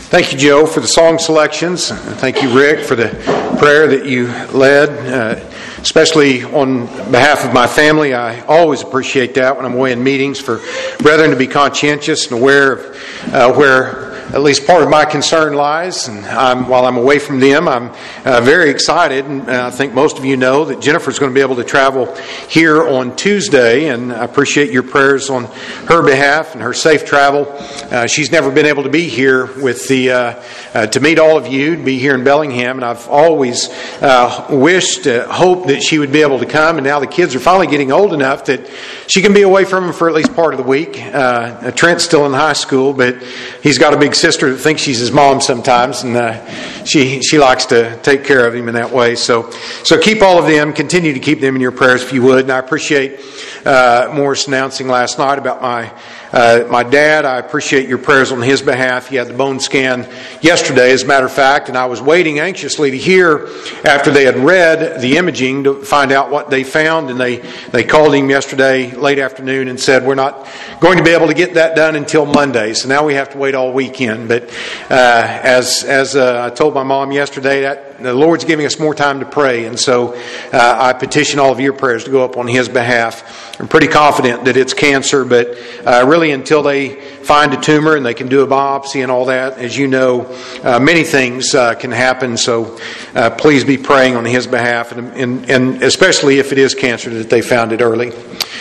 Thank you, Joe, for the song selections. Thank you, Rick, for the prayer that you led, especially on behalf of my family. I always appreciate that when I'm away in meetings, for brethren to be conscientious and aware of where at least part of my concern lies. And while I'm away from them, I'm very excited. And I think most of you know that Jennifer's going to be able to travel here on Tuesday. And I appreciate your prayers on her behalf and her safe travel. She's never been able to be here with to meet all of you, to be here in Bellingham. And I've always hoped that she would be able to come. And now the kids are finally getting old enough that she can be away from them for at least part of the week. Trent's still in high school, but he's got a big sister that thinks she's his mom sometimes, and she likes to take care of him in that way. So keep all of them, continue to keep them in your prayers if you would. And I appreciate Morris announcing last night about my dad. I appreciate your prayers on his behalf. He had the bone scan yesterday, as a matter of fact, and I was waiting anxiously to hear after they had read the imaging to find out what they found. And they called him yesterday late afternoon and said, we're not going to be able to get that done until Monday. So now we have to wait all weekend. But as I told my mom yesterday, that the Lord's giving us more time to pray. And so I petition all of your prayers to go up on his behalf. I'm pretty confident that it's cancer, but really until they find a tumor and they can do a biopsy and all that, as you know, many things can happen. So please be praying on his behalf, and especially if it is cancer, that they found it early.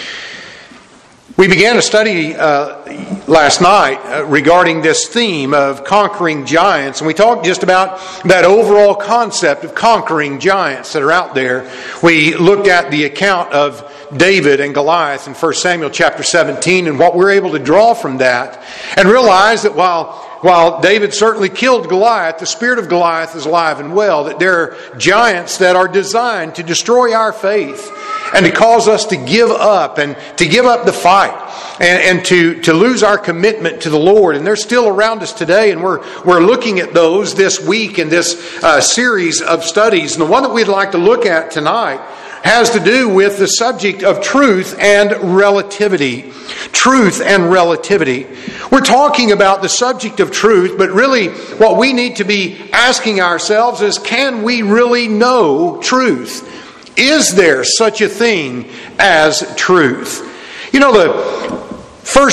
We began a study last night regarding this theme of conquering giants, and we talked just about that overall concept of conquering giants that are out there. We looked at the account of David and Goliath in 1 Samuel chapter 17, and what we're able to draw from that, and realize that while David certainly killed Goliath, the spirit of Goliath is alive and well, that there are giants that are designed to destroy our faith and to cause us to give up and to give up the fight and to lose our commitment to the Lord. And they're still around us today, and we're looking at those this week in this series of studies. And the one that we'd like to look at tonight has to do with the subject of truth and relativity. Truth and relativity. We're talking about the subject of truth, but really what we need to be asking ourselves is, can we really know truth? Is there such a thing as truth? You know, the 1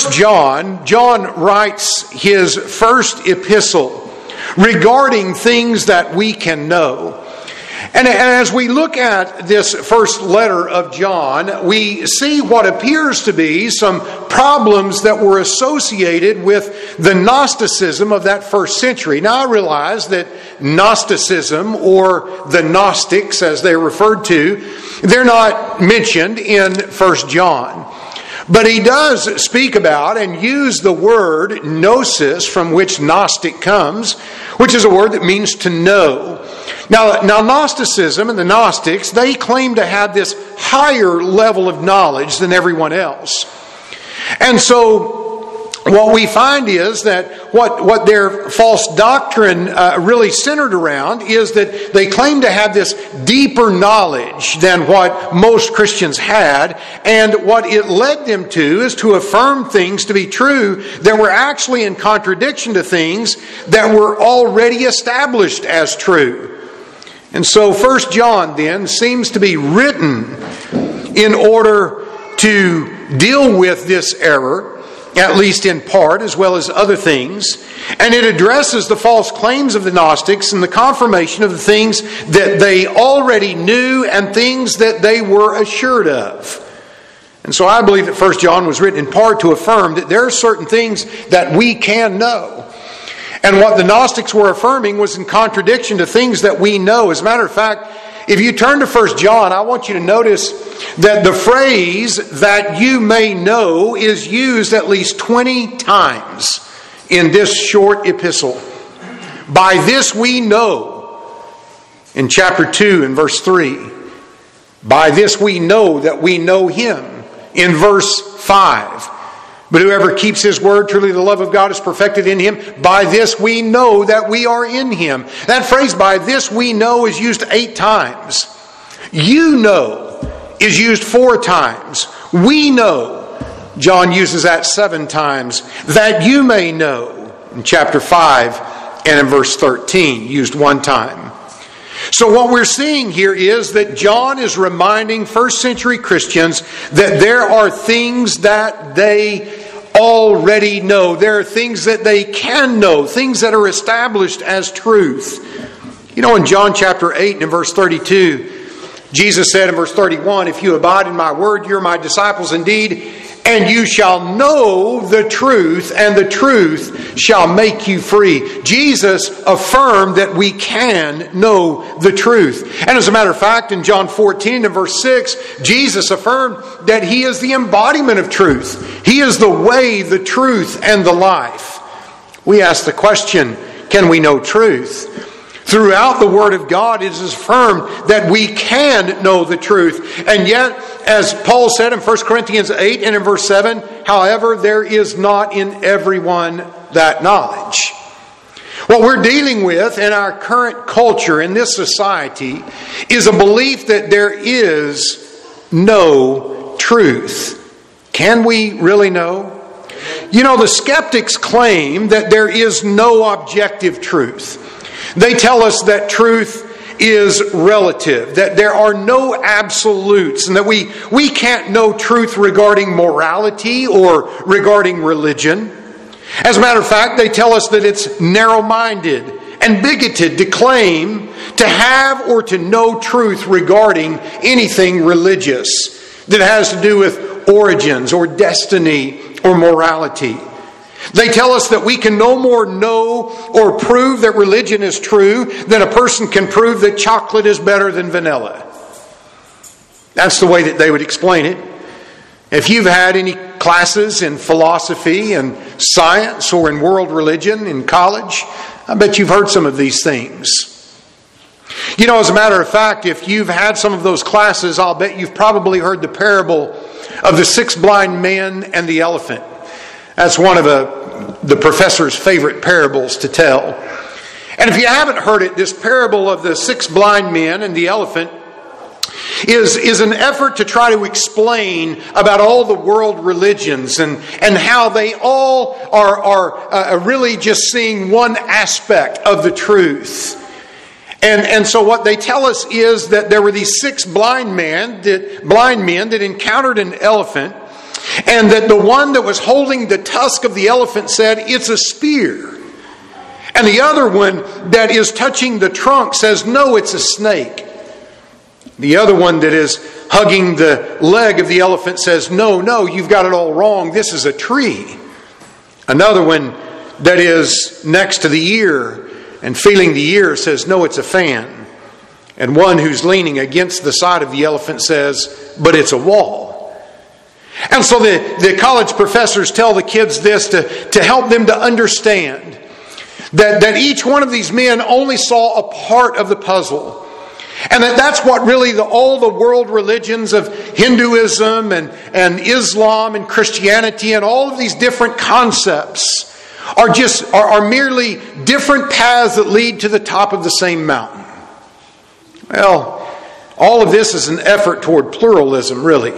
John writes his first epistle regarding things that we can know. And as we look at this first letter of John, we see what appears to be some problems that were associated with the Gnosticism of that first century. Now I realize that Gnosticism, or the Gnostics as they're referred to, they're not mentioned in 1 John. But he does speak about and use the word gnosis, from which Gnostic comes, which is a word that means to know. Now Gnosticism and the Gnostics, they claim to have this higher level of knowledge than everyone else. And so what we find is that what their false doctrine really centered around is that they claim to have this deeper knowledge than what most Christians had. And what it led them to is to affirm things to be true that were actually in contradiction to things that were already established as true. And so 1 John then seems to be written in order to deal with this error, at least in part, as well as other things. And it addresses the false claims of the Gnostics and the confirmation of the things that they already knew and things that they were assured of. And so I believe that 1 John was written in part to affirm that there are certain things that we can know. And what the Gnostics were affirming was in contradiction to things that we know. As a matter of fact, if you turn to 1 John, I want you to notice that the phrase "that you may know" is used at least 20 times in this short epistle. By this we know, in chapter 2 and verse 3. By this we know that we know Him, in verse 5. But whoever keeps His word, truly the love of God is perfected in him. By this we know that we are in Him. That phrase, "by this we know," is used 8 times. "You know" is used 4 times. "We know," John uses that 7 times. "That you may know," in chapter 5 and in verse 13, used one time. So what we're seeing here is that John is reminding first century Christians that there are things that they already know. There are things that they can know, things that are established as truth. You know, in John chapter 8 and in verse 32, Jesus said in verse 31, "If you abide in my word, you're my disciples indeed, and you shall know the truth, and the truth shall make you free." Jesus affirmed that we can know the truth. And as a matter of fact, in John 14 and verse 6, Jesus affirmed that He is the embodiment of truth. He is the way, the truth, and the life. We ask the question, can we know truth? Throughout the Word of God, it is affirmed that we can know the truth. And yet, as Paul said in 1 Corinthians 8 and in verse 7, however, there is not in everyone that knowledge. What we're dealing with in our current culture, in this society, is a belief that there is no truth. Can we really know? You know, the skeptics claim that there is no objective truth. They tell us that truth is relative, that there are no absolutes, and that we can't know truth regarding morality or regarding religion. As a matter of fact, they tell us that it's narrow-minded and bigoted to claim to have or to know truth regarding anything religious that has to do with origins or destiny or morality. They tell us that we can no more know or prove that religion is true than a person can prove that chocolate is better than vanilla. That's the way that they would explain it. If you've had any classes in philosophy and science or in world religion in college, I bet you've heard some of these things. You know, as a matter of fact, if you've had some of those classes, I'll bet you've probably heard the parable of the 6 blind men and the elephant. That's one of the professor's favorite parables to tell. And if you haven't heard it, this parable of the 6 blind men and the elephant is an effort to try to explain about all the world religions and how they all are really just seeing one aspect of the truth. And so what they tell us is that there were these 6 blind men that encountered an elephant, and that the one that was holding the tusk of the elephant said, "It's a spear." And the other one that is touching the trunk says, "No, it's a snake." The other one that is hugging the leg of the elephant says, No, you've got it all wrong. This is a tree." Another one that is next to the ear and feeling the ear says, "No, it's a fan." And one who's leaning against the side of the elephant says, "But it's a wall." And so the college professors tell the kids this to help them to understand that each one of these men only saw a part of the puzzle. And that's what really all the world religions of Hinduism and Islam and Christianity and all of these different concepts are merely different paths that lead to the top of the same mountain. Well, all of this is an effort toward pluralism, really.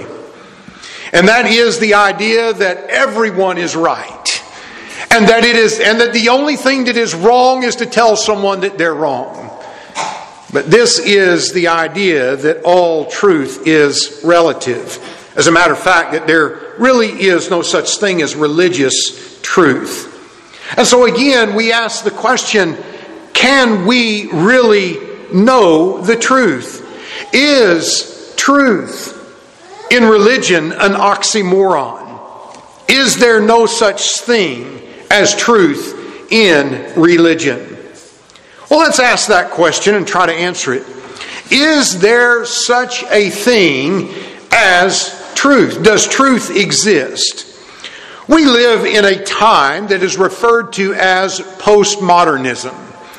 And that is the idea that everyone is right. And that the only thing that is wrong is to tell someone that they're wrong. But this is the idea that all truth is relative. As a matter of fact, that there really is no such thing as religious truth. And so again, we ask the question, can we really know the truth? Is truth in religion an oxymoron? Is there no such thing as truth in religion? Well, let's ask that question and try to answer it. Is there such a thing as truth? Does truth exist? We live in a time that is referred to as postmodernism.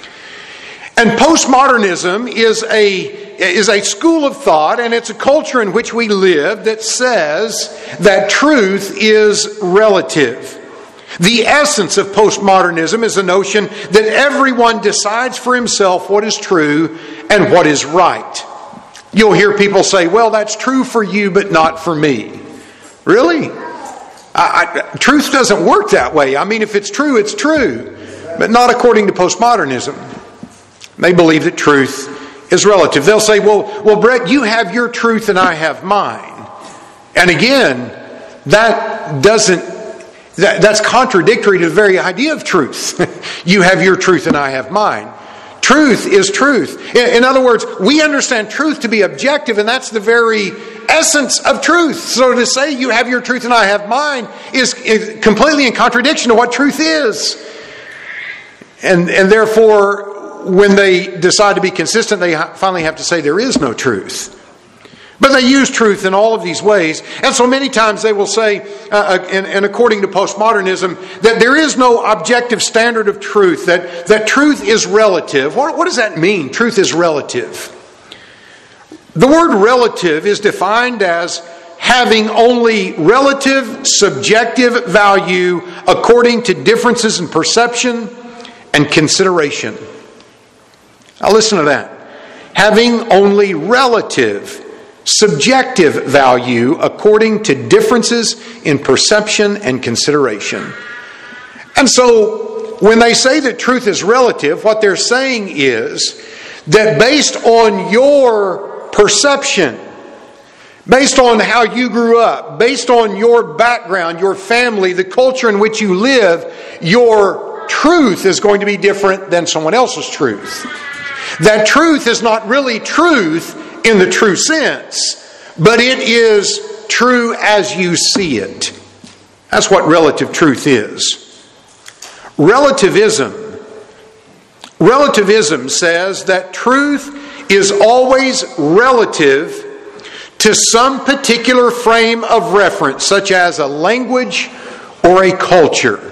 And postmodernism is a school of thought, and it's a culture in which we live that says that truth is relative. The essence of postmodernism is the notion that everyone decides for himself what is true and what is right. You'll hear people say, "Well, that's true for you, but not for me." Really? Truth doesn't work that way. I mean, if it's true, it's true. but not according to postmodernism. They believe that truth is relative. They'll say, well, Brett, you have your truth and I have mine. And again, that's contradictory to the very idea of truth. You have your truth and I have mine. Truth is truth. In other words, we understand truth to be objective, and that's the very essence of truth. So to say you have your truth and I have mine is completely in contradiction to what truth is. And therefore, when they decide to be consistent, they finally have to say there is no truth. But they use truth in all of these ways. And so many times they will say, and according to postmodernism, that there is no objective standard of truth, that truth is relative. What does that mean, truth is relative? The word relative is defined as having only relative, subjective value according to differences in perception and consideration. Now listen to that. Having only relative, subjective value according to differences in perception and consideration. And so, when they say that truth is relative, what they're saying is that based on your perception, based on how you grew up, based on your background, your family, the culture in which you live, your truth is going to be different than someone else's truth. That truth is not really truth in the true sense, but it is true as you see it. That's what relative truth is. Relativism says that truth is always relative to some particular frame of reference, such as a language or a culture.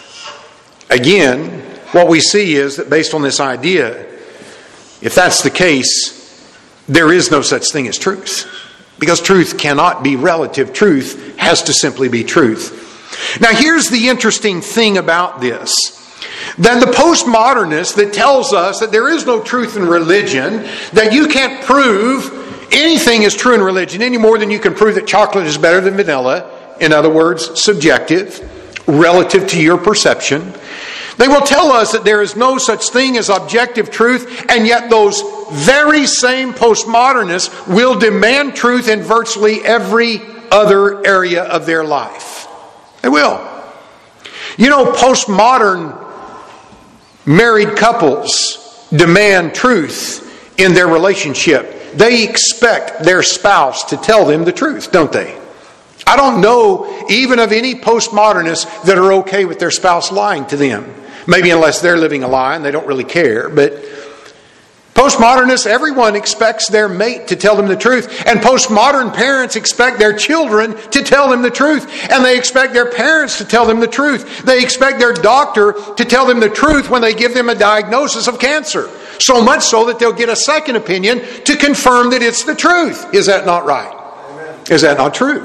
Again, what we see is that based on this idea, if that's the case, there is no such thing as truth. Because truth cannot be relative. Truth has to simply be truth. Now here's the interesting thing about this. Then the postmodernist that tells us that there is no truth in religion, that you can't prove anything is true in religion any more than you can prove that chocolate is better than vanilla. In other words, subjective, relative to your perception. They will tell us that there is no such thing as objective truth, and yet those very same postmodernists will demand truth in virtually every other area of their life. They will. You know, postmodern married couples demand truth in their relationship. They expect their spouse to tell them the truth, don't they? I don't know even of any postmodernists that are okay with their spouse lying to them. Maybe unless they're living a lie and they don't really care. But postmodernists, everyone expects their mate to tell them the truth. And postmodern parents expect their children to tell them the truth. And they expect their parents to tell them the truth. They expect their doctor to tell them the truth when they give them a diagnosis of cancer. So much so that they'll get a second opinion to confirm that it's the truth. Is that not right? Amen. Is that not true?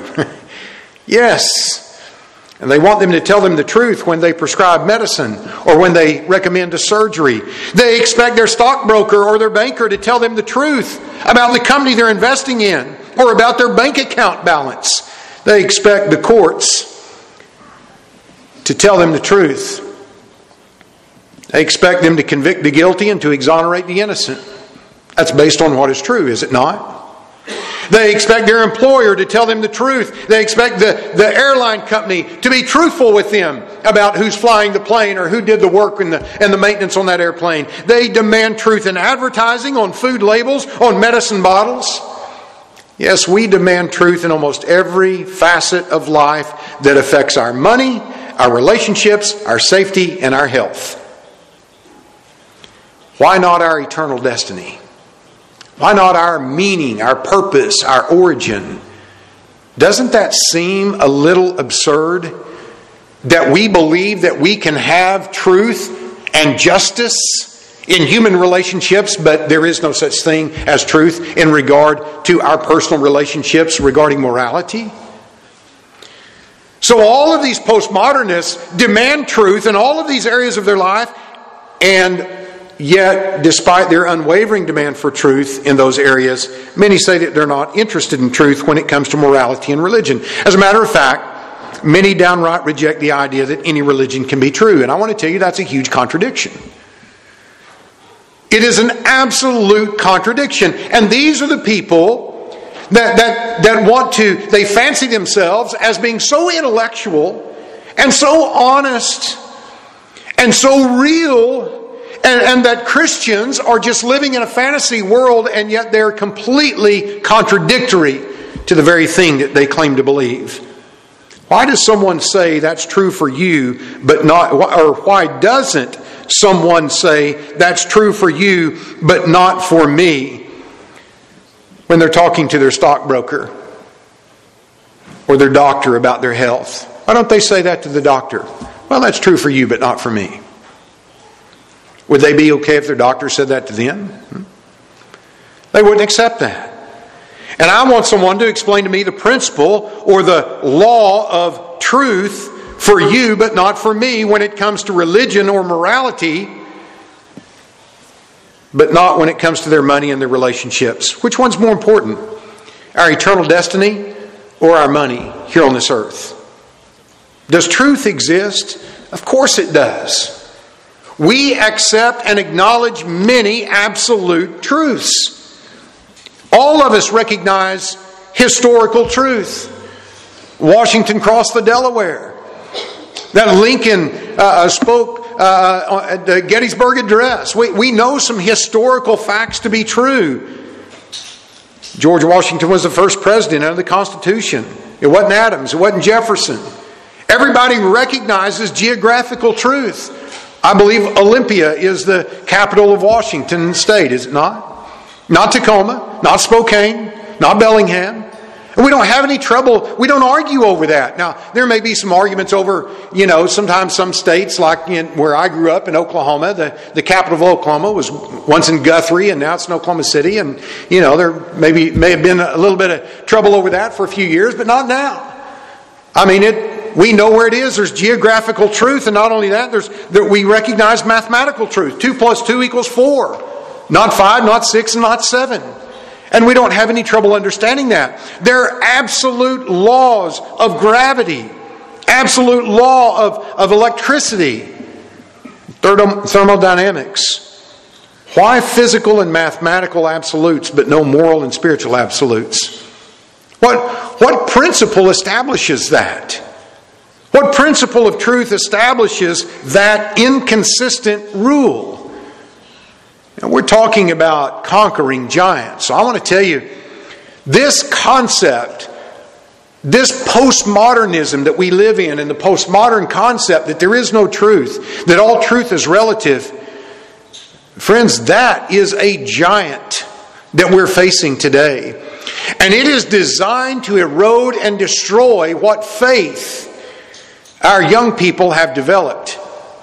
Yes. And they want them to tell them the truth when they prescribe medicine or when they recommend a surgery. They expect their stockbroker or their banker to tell them the truth about the company they're investing in or about their bank account balance. They expect the courts to tell them the truth. They expect them to convict the guilty and to exonerate the innocent. That's based on what is true, is it not? They expect their employer to tell them the truth. They expect the airline company to be truthful with them about who's flying the plane or who did the work and the maintenance on that airplane. They demand truth in advertising, on food labels, on medicine bottles. Yes, we demand truth in almost every facet of life that affects our money, our relationships, our safety, and our health. Why not our eternal destiny? Why not our meaning, our purpose, our origin? Doesn't that seem a little absurd? That we believe that we can have truth and justice in human relationships, but there is no such thing as truth in regard to our personal relationships regarding morality? So all of these postmodernists demand truth in all of these areas of their life, and yet, despite their unwavering demand for truth in those areas, many say that they're not interested in truth when it comes to morality and religion. As a matter of fact, many downright reject the idea that any religion can be true. And I want to tell you that's a huge contradiction. It is an absolute contradiction. And these are the people that want to, they fancy themselves as being so intellectual and so honest and so real, and that Christians are just living in a fantasy world, and yet they're completely contradictory to the very thing that they claim to believe. Why does someone say that's true for you, but not, or why doesn't someone say that's true for you, but not for me, when they're talking to their stockbroker or their doctor about their health? Why don't they say that to the doctor? Well, that's true for you, but not for me. Would they be okay if their doctor said that to them? They wouldn't accept that. And I want someone to explain to me the principle or the law of truth for you, but not for me, when it comes to religion or morality, but not when it comes to their money and their relationships. Which one's more important? Our eternal destiny or our money here on this earth? Does truth exist? Of course it does. We accept and acknowledge many absolute truths. All of us recognize historical truth. Washington crossed the Delaware. That Lincoln spoke at the Gettysburg Address. We know some historical facts to be true. George Washington was the first president under the Constitution. It wasn't Adams. It wasn't Jefferson. Everybody recognizes geographical truth. I believe Olympia is the capital of Washington State, is it not? Not Tacoma, not Spokane, not Bellingham. And we don't have any trouble. We don't argue over that. Now, there may be some arguments over, sometimes some states, like where I grew up in Oklahoma, the capital of Oklahoma was once in Guthrie, and now it's in Oklahoma City. And, there may have been a little bit of trouble over that for a few years, but not now. We know where it is. There's geographical truth, and not only that, we recognize mathematical truth. 2 + 2 = 4. Not 5, not 6, and not 7. And we don't have any trouble understanding that. There are absolute laws of gravity, absolute law of electricity, thermodynamics. Why physical and mathematical absolutes, but no moral and spiritual absolutes? What principle establishes that? What principle of truth establishes that inconsistent rule? Now, we're talking about conquering giants. So I want to tell you, this concept, this postmodernism that we live in, and the postmodern concept that there is no truth, that all truth is relative, friends, that is a giant that we're facing today. And it is designed to erode and destroy what faith our young people have developed.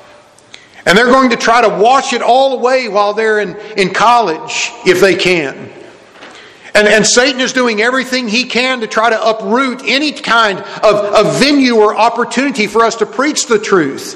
And they're going to try to wash it all away while they're in college, if they can. And Satan is doing everything he can to try to uproot any kind of venue or opportunity for us to preach the truth.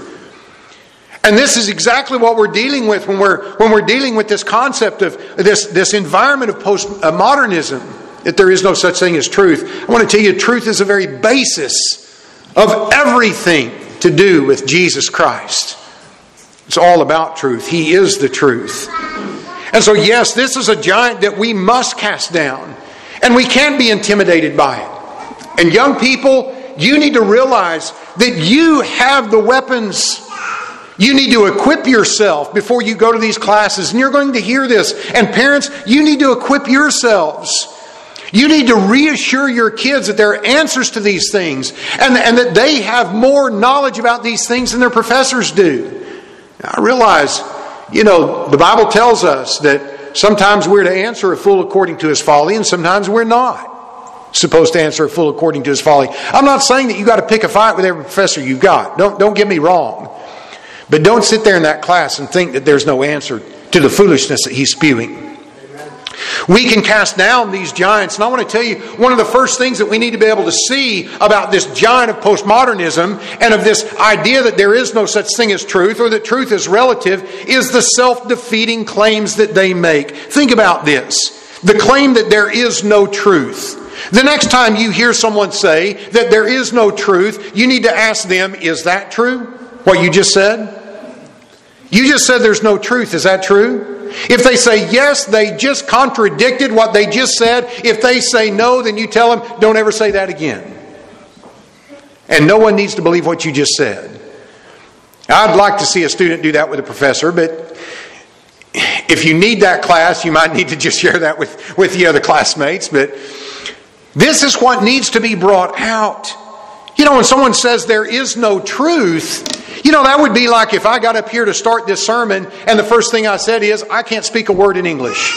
And this is exactly what we're dealing with when we're dealing with this concept of this environment of postmodernism, that there is no such thing as truth. I want to tell you, truth is the very basis of everything to do with Jesus Christ. It's all about truth. He is the truth. And so, yes, this is a giant that we must cast down. And we can't be intimidated by it. And young people, you need to realize that you have the weapons. You need to equip yourself before you go to these classes. And you're going to hear this. And parents, you need to equip yourselves. You need to reassure your kids that there are answers to these things, and that they have more knowledge about these things than their professors do. Now, I realize, the Bible tells us that sometimes we're to answer a fool according to his folly, and sometimes we're not supposed to answer a fool according to his folly. I'm not saying that you got to pick a fight with every professor you've got. Don't get me wrong. But don't sit there in that class and think that there's no answer to the foolishness that he's spewing. We can cast down these giants. And I want to tell you, one of the first things that we need to be able to see about this giant of postmodernism and of this idea that there is no such thing as truth, or that truth is relative, is the self-defeating claims that they make. Think about this. The claim that there is no truth. The next time you hear someone say that there is no truth, you need to ask them, is that true? What you just said? You just said there's no truth. Is that true? If they say yes, they just contradicted what they just said. If they say no, then you tell them, don't ever say that again. And no one needs to believe what you just said. I'd like to see a student do that with a professor, but if you need that class, you might need to just share that with the other classmates. But this is what needs to be brought out. You know, when someone says there is no truth, you know, that would be like if I got up here to start this sermon and the first thing I said is, I can't speak a word in English.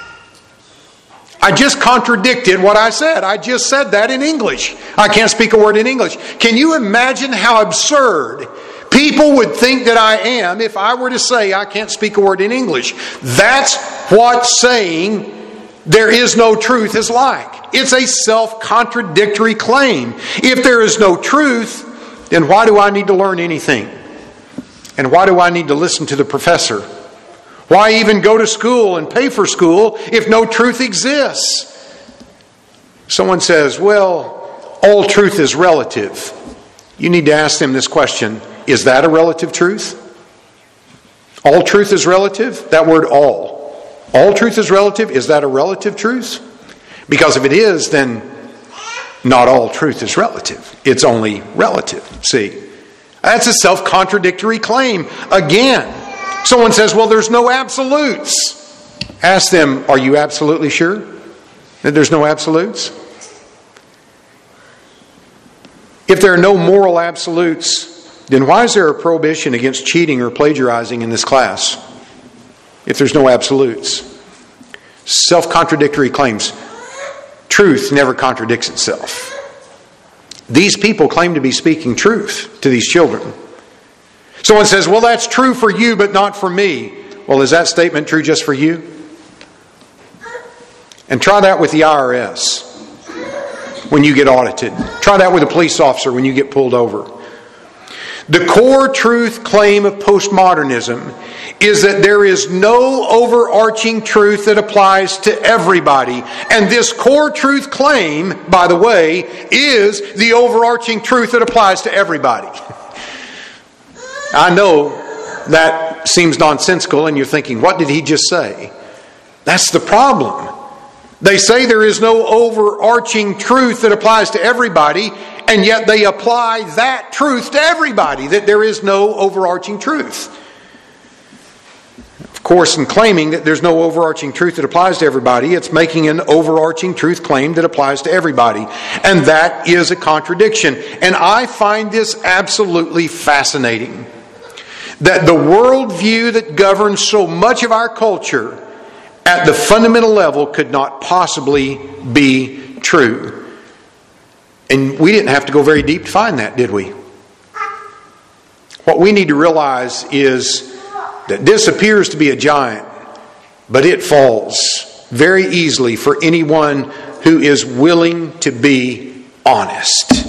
I just contradicted what I said. I just said that in English. I can't speak a word in English. Can you imagine how absurd people would think that I am if I were to say I can't speak a word in English? That's what saying there is no truth is like. It's a self-contradictory claim. If there is no truth, then why do I need to learn anything? And why do I need to listen to the professor? Why even go to school and pay for school if no truth exists? Someone says, well, all truth is relative. You need to ask them this question. Is that a relative truth? All truth is relative? That word all. All truth is relative? Is that a relative truth? Because if it is, then not all truth is relative. It's only relative. See? That's a self-contradictory claim. Again, someone says, well, there's no absolutes. Ask them, are you absolutely sure that there's no absolutes? If there are no moral absolutes, then why is there a prohibition against cheating or plagiarizing in this class? If there's no absolutes. Self-contradictory claims. Truth never contradicts itself. These people claim to be speaking truth to these children. Someone says, well, that's true for you, but not for me. Well, is that statement true just for you? And try that with the IRS when you get audited. Try that with a police officer when you get pulled over. The core truth claim of postmodernism is that there is no overarching truth that applies to everybody. And this core truth claim, by the way, is the overarching truth that applies to everybody. I know that seems nonsensical and you're thinking, what did he just say? That's the problem. They say there is no overarching truth that applies to everybody, and yet they apply that truth to everybody, that there is no overarching truth. Of course, in claiming that there's no overarching truth that applies to everybody, it's making an overarching truth claim that applies to everybody. And that is a contradiction. And I find this absolutely fascinating. That the worldview that governs so much of our culture at the fundamental level could not possibly be true. And we didn't have to go very deep to find that, did we? What we need to realize is that this appears to be a giant, but it falls very easily for anyone who is willing to be honest.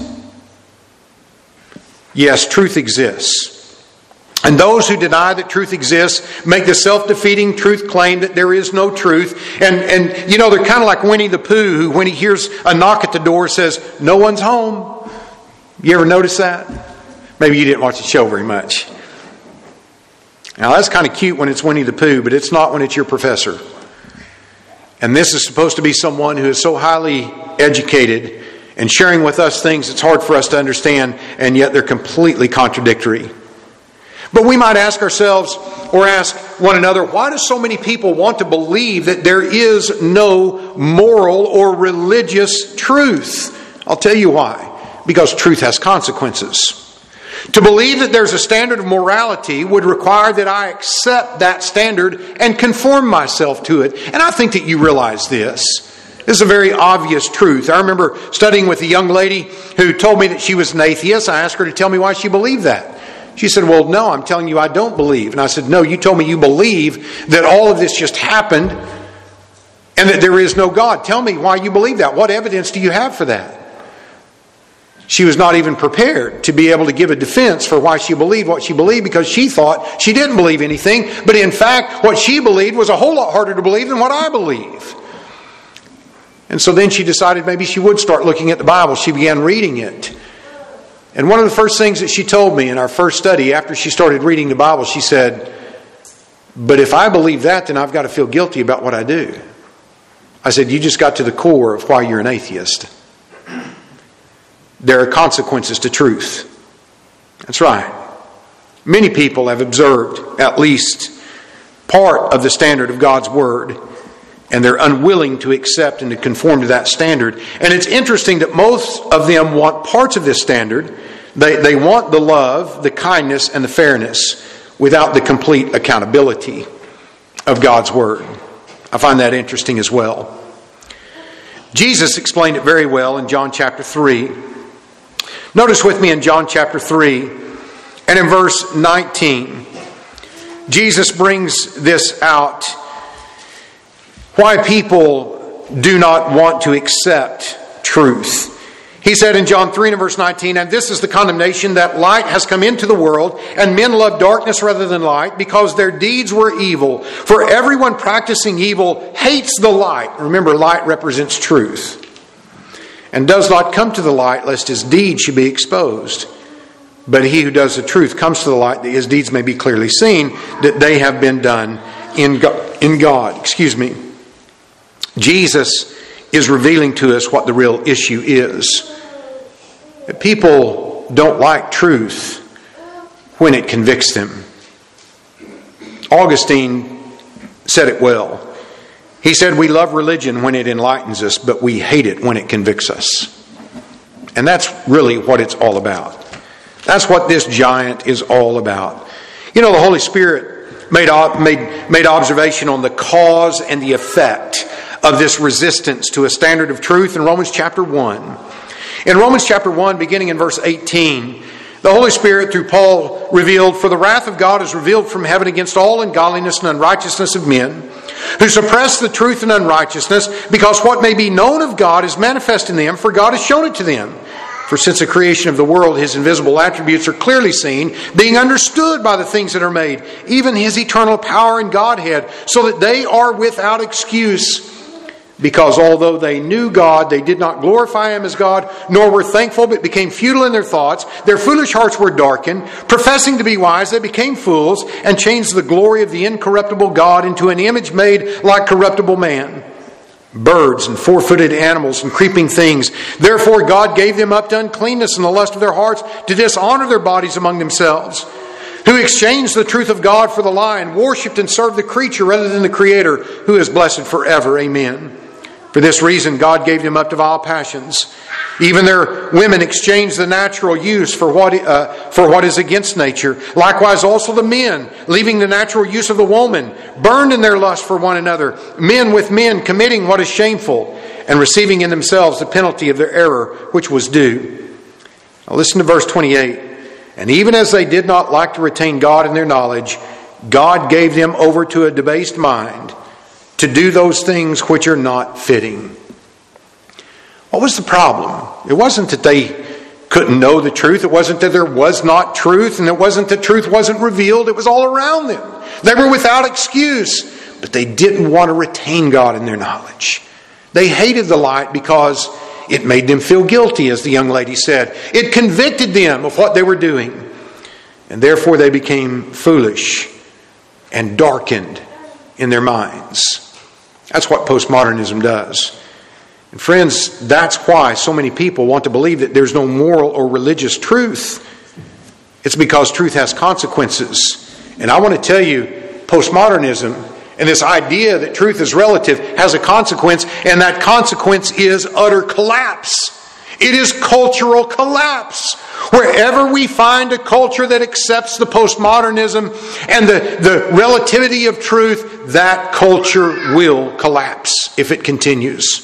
Yes, truth exists. And those who deny that truth exists make the self-defeating truth claim that there is no truth. And you know, they're kind of like Winnie the Pooh, who when he hears a knock at the door says, no one's home. You ever notice that? Maybe you didn't watch the show very much. Now that's kind of cute when it's Winnie the Pooh, but it's not when it's your professor. And this is supposed to be someone who is so highly educated and sharing with us things it's hard for us to understand, and yet they're completely contradictory. But we might ask ourselves, or ask one another, why do so many people want to believe that there is no moral or religious truth? I'll tell you why. Because truth has consequences. To believe that there's a standard of morality would require that I accept that standard and conform myself to it. And I think that you realize this. This is a very obvious truth. I remember studying with a young lady who told me that she was an atheist. I asked her to tell me why she believed that. She said, well, no, I'm telling you I don't believe. And I said, no, you told me you believe that all of this just happened and that there is no God. Tell me why you believe that. What evidence do you have for that? She was not even prepared to be able to give a defense for why she believed what she believed, because she thought she didn't believe anything. But in fact, what she believed was a whole lot harder to believe than what I believe. And so then she decided maybe she would start looking at the Bible. She began reading it. And one of the first things that she told me in our first study after she started reading the Bible, she said, "But if I believe that, then I've got to feel guilty about what I do." I said, "You just got to the core of why you're an atheist. There are consequences to truth." That's right. Many people have observed at least part of the standard of God's Word, and they're unwilling to accept and to conform to that standard. And it's interesting that most of them want parts of this standard. They want the love, the kindness, and the fairness without the complete accountability of God's Word. I find that interesting as well. Jesus explained it very well in John chapter 3. Notice with me in John chapter 3 and in verse 19. Jesus brings this out. Why people do not want to accept truth. He said in John 3 and verse 19, "And this is the condemnation, that light has come into the world, and men love darkness rather than light, because their deeds were evil. For everyone practicing evil hates the light." Remember, light represents truth. "And does not come to the light, lest his deeds should be exposed. But he who does the truth comes to the light, that his deeds may be clearly seen, that they have been done in God." Jesus is revealing to us what the real issue is. People don't like truth when it convicts them. Augustine said it well. He said, "We love religion when it enlightens us, but we hate it when it convicts us." And that's really what it's all about. That's what this giant is all about. You know, the Holy Spirit made observation on the cause and the effect of this resistance to a standard of truth in Romans chapter 1. In Romans chapter 1, beginning in verse 18, the Holy Spirit, through Paul, revealed, "For the wrath of God is revealed from heaven against all ungodliness and unrighteousness of men, who suppress the truth in unrighteousness, because what may be known of God is manifest in them, for God has shown it to them. For since the creation of the world, His invisible attributes are clearly seen, being understood by the things that are made, even His eternal power and Godhead, so that they are without excuse. Because although they knew God, they did not glorify Him as God, nor were thankful, but became futile in their thoughts. Their foolish hearts were darkened. Professing to be wise, they became fools, and changed the glory of the incorruptible God into an image made like corruptible man, birds and four-footed animals and creeping things. Therefore God gave them up to uncleanness and the lust of their hearts, to dishonor their bodies among themselves, who exchanged the truth of God for the lie, and worshipped and served the creature rather than the Creator, who is blessed forever. Amen. For this reason God gave them up to vile passions. Even their women exchanged the natural use for what is against nature. Likewise also the men, leaving the natural use of the woman, burned in their lust for one another, men with men committing what is shameful, and receiving in themselves the penalty of their error, which was due." Now listen to verse 28. "And even as they did not like to retain God in their knowledge, God gave them over to a debased mind, to do those things which are not fitting." What was the problem? It wasn't that they couldn't know the truth. It wasn't that there was not truth. And it wasn't that truth wasn't revealed. It was all around them. They were without excuse. But they didn't want to retain God in their knowledge. They hated the light because it made them feel guilty, as the young lady said. It convicted them of what they were doing. And therefore they became foolish and darkened in their minds. That's what postmodernism does. And friends, that's why so many people want to believe that there's no moral or religious truth. It's because truth has consequences. And I want to tell you, postmodernism and this idea that truth is relative has a consequence, and that consequence is utter collapse. It is cultural collapse. Wherever we find a culture that accepts the postmodernism and the relativity of truth, that culture will collapse if it continues.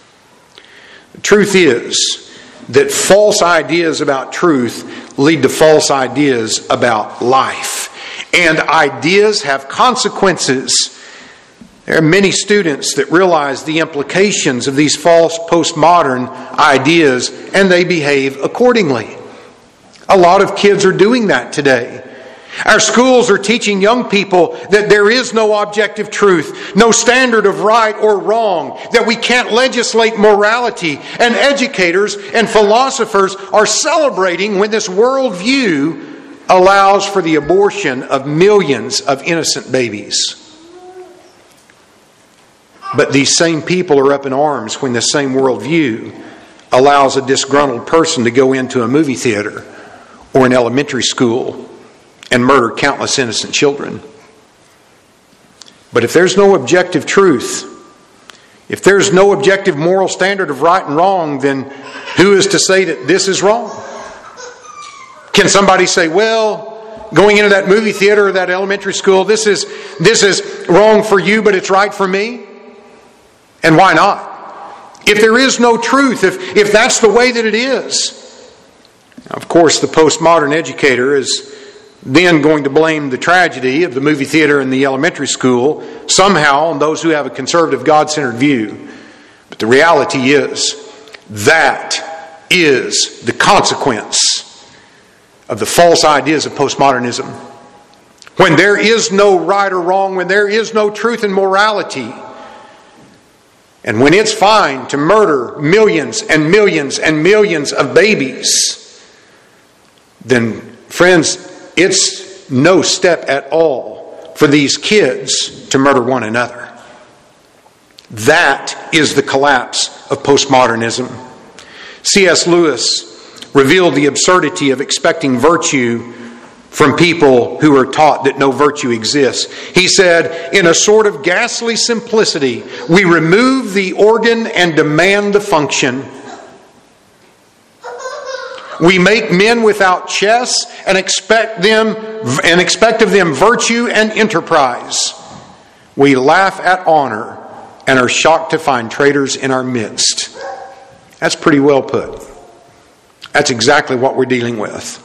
The truth is that false ideas about truth lead to false ideas about life. And ideas have consequences. There are many students that realize the implications of these false postmodern ideas, and they behave accordingly. A lot of kids are doing that today. Our schools are teaching young people that there is no objective truth, no standard of right or wrong, that we can't legislate morality. And educators and philosophers are celebrating when this worldview allows for the abortion of millions of innocent babies. But these same people are up in arms when the same worldview allows a disgruntled person to go into a movie theater or an elementary school and murder countless innocent children. But if there's no objective truth, if there's no objective moral standard of right and wrong, then who is to say that this is wrong? Can somebody say, well, going into that movie theater or that elementary school, this is wrong for you, but it's right for me? And why not? If there is no truth, if that's the way that it is. Of course, the postmodern educator is then going to blame the tragedy of the movie theater and the elementary school somehow on those who have a conservative, God-centered view. But the reality is, that is the consequence of the false ideas of postmodernism. When there is no right or wrong, when there is no truth and morality, and when it's fine to murder millions and millions and millions of babies, then, friends, it's no step at all for these kids to murder one another. That is the collapse of postmodernism. C.S. Lewis revealed the absurdity of expecting virtue from people who are taught that no virtue exists. He said, in a sort of ghastly simplicity, we remove the organ and demand the function. We make men without chests and expect of them virtue and enterprise. We laugh at honor and are shocked to find traitors in our midst. That's pretty well put. That's exactly what we're dealing with.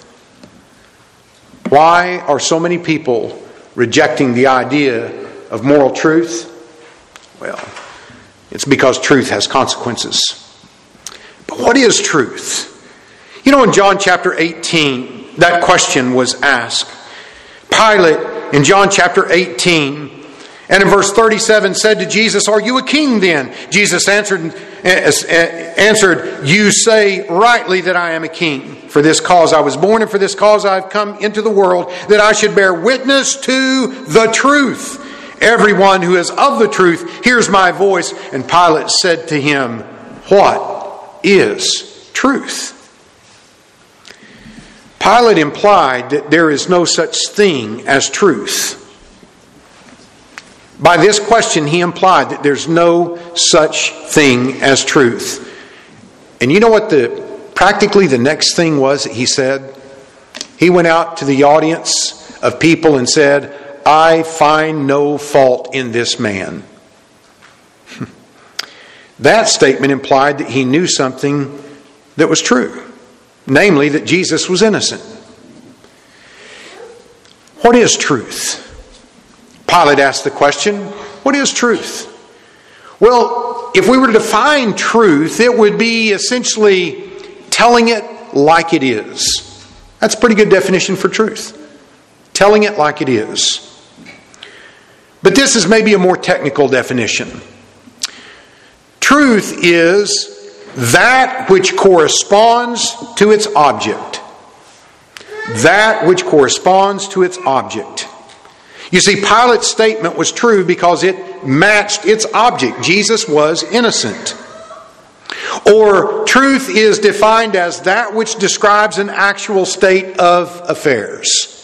Why are so many people rejecting the idea of moral truth? Well, it's because truth has consequences. But what is truth? You know, in John chapter 18, that question was asked. Pilate, in John chapter 18, and in verse 37, said to Jesus, "Are you a king then?" Jesus answered, "You say rightly that I am a king. For this cause I was born, and for this cause I have come into the world, that I should bear witness to the truth. Everyone who is of the truth hears my voice." And Pilate said to him, "What is truth?" Pilate implied that there is no such thing as truth. By this question, he implied that there's no such thing as truth. And you know what practically the next thing was that he said? He went out to the audience of people and said, "I find no fault in this man." That statement implied that he knew something that was true. Namely, that Jesus was innocent. What is truth? Pilate asked the question, what is truth? Well, if we were to define truth, it would be essentially telling it like it is. That's a pretty good definition for truth. Telling it like it is. But this is maybe a more technical definition. Truth is that which corresponds to its object. That which corresponds to its object. You see, Pilate's statement was true because it matched its object. Jesus was innocent. Or truth is defined as that which describes an actual state of affairs.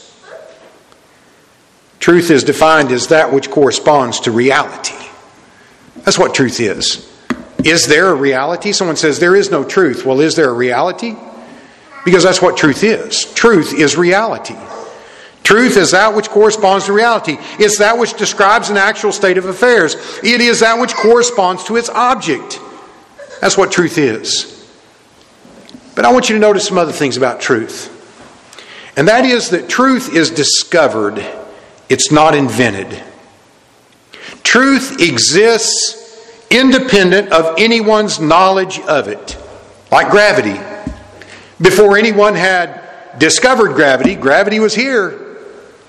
Truth is defined as that which corresponds to reality. That's what truth is. Is there a reality? Someone says there is no truth. Well, is there a reality? Because that's what truth is. Truth is reality. Truth is that which corresponds to reality. It's that which describes an actual state of affairs. It is that which corresponds to its object. That's what truth is. But I want you to notice some other things about truth. And that is that truth is discovered. It's not invented. Truth exists independent of anyone's knowledge of it. Like gravity. Before anyone had discovered gravity, gravity was here.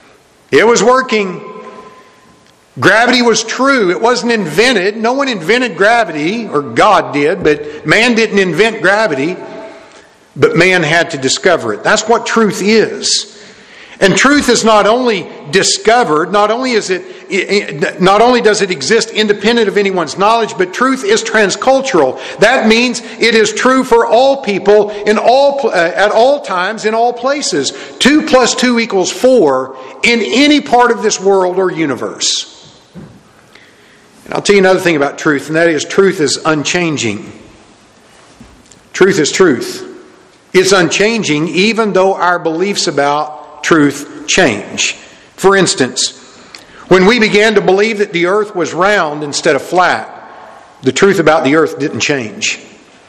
It was working. Gravity was true. It wasn't invented. No one invented gravity, or God did, but man didn't invent gravity. But man had to discover it. That's what truth is. And truth is not only discovered, not only does it exist independent of anyone's knowledge, but truth is transcultural. That means it is true for all people at all times, in all places. 2 + 2 = 4 in any part of this world or universe. And I'll tell you another thing about truth, and that is truth is unchanging. Truth is truth. It's unchanging even though our beliefs about truth change. For instance, when we began to believe that the earth was round instead of flat, the truth about the earth didn't change.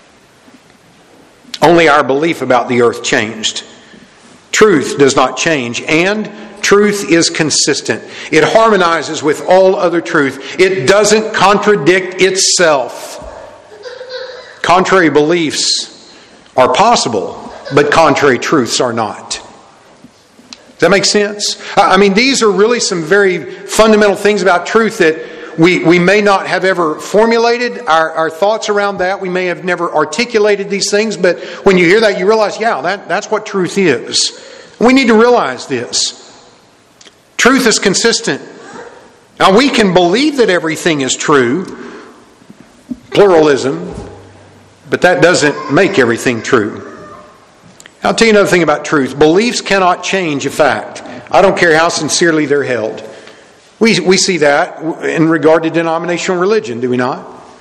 Only our belief about the earth changed. Truth does not change, and truth is consistent. It harmonizes with all other truth. It doesn't contradict itself. Contrary beliefs are possible, but contrary truths are not. Does that make sense? I mean, these are really some very fundamental things about truth that we may not have ever formulated our thoughts around that. We may have never articulated these things, but when you hear that, you realize, that's what truth is. We need to realize this. Truth is consistent. Now, we can believe that everything is true, pluralism, but that doesn't make everything true. I'll tell you another thing about truth. Beliefs cannot change a fact. I don't care how sincerely they're held. We see that in regard to denominational religion, do we not?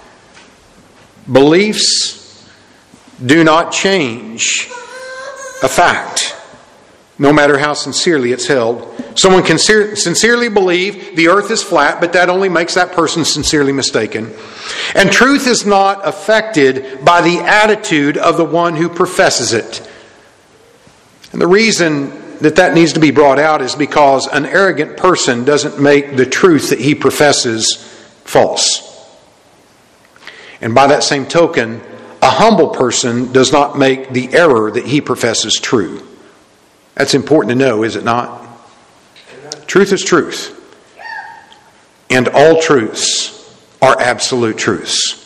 Beliefs do not change a fact, no matter how sincerely it's held. Someone can sincerely believe the earth is flat, but that only makes that person sincerely mistaken. And truth is not affected by the attitude of the one who professes it. And the reason that needs to be brought out is because an arrogant person doesn't make the truth that he professes false. And by that same token, a humble person does not make the error that he professes true. That's important to know, is it not? Truth is truth. And all truths are absolute truths.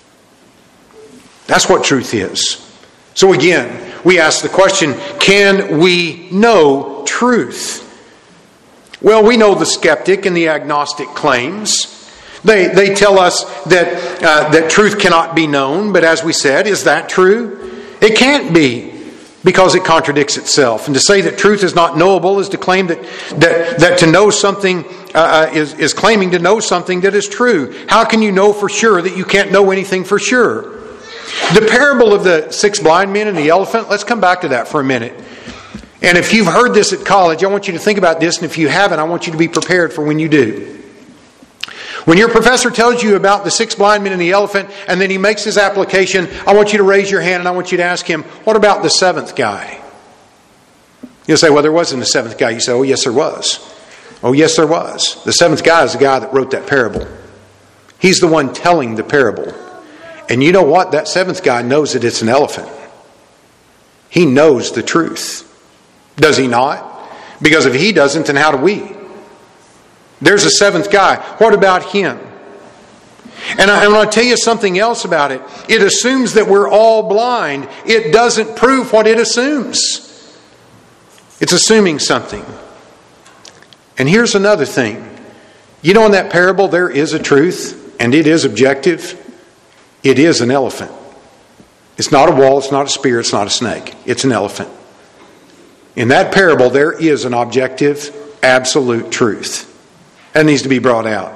That's what truth is. So again, we ask the question, can we know truth? Well, we know the skeptic and the agnostic claims. They tell us that truth cannot be known, but as we said, is that true? It can't be, because it contradicts itself. And to say that truth is not knowable is to claim that to know something is claiming to know something that is true. How can you know for sure that you can't know anything for sure? The parable of the 6 blind men and the elephant, let's come back to that for a minute. And if you've heard this at college, I want you to think about this, and if you haven't, I want you to be prepared for when you do. When your professor tells you about the 6 blind men and the elephant, and then he makes his application, I want you to raise your hand and I want you to ask him, what about the 7th guy? You'll say, well, there wasn't a 7th guy. You say, oh, yes, there was. Oh, yes, there was. The 7th guy is the guy that wrote that parable. He's the one telling the parable. And you know what? That 7th guy knows that it's an elephant. He knows the truth. Does he not? Because if he doesn't, then how do we? There's a 7th guy. What about him? And I want to tell you something else about it. It assumes that we're all blind. It doesn't prove what it assumes. It's assuming something. And here's another thing. You know, in that parable, there is a truth, and it is objective. It is an elephant. It's not a wall, it's not a spear, it's not a snake. It's an elephant. In that parable, there is an objective, absolute truth. That needs to be brought out.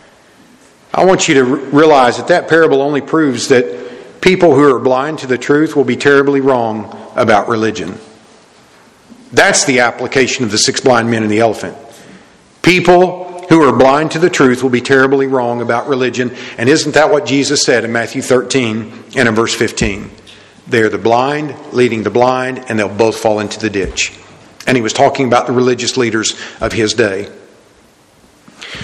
I want you to realize that parable only proves that people who are blind to the truth will be terribly wrong about religion. That's the application of the 6 blind men and the elephant. People who are blind to the truth will be terribly wrong about religion. And isn't that what Jesus said in Matthew 13 and in verse 15? They're the blind leading the blind, and they'll both fall into the ditch. And he was talking about the religious leaders of his day.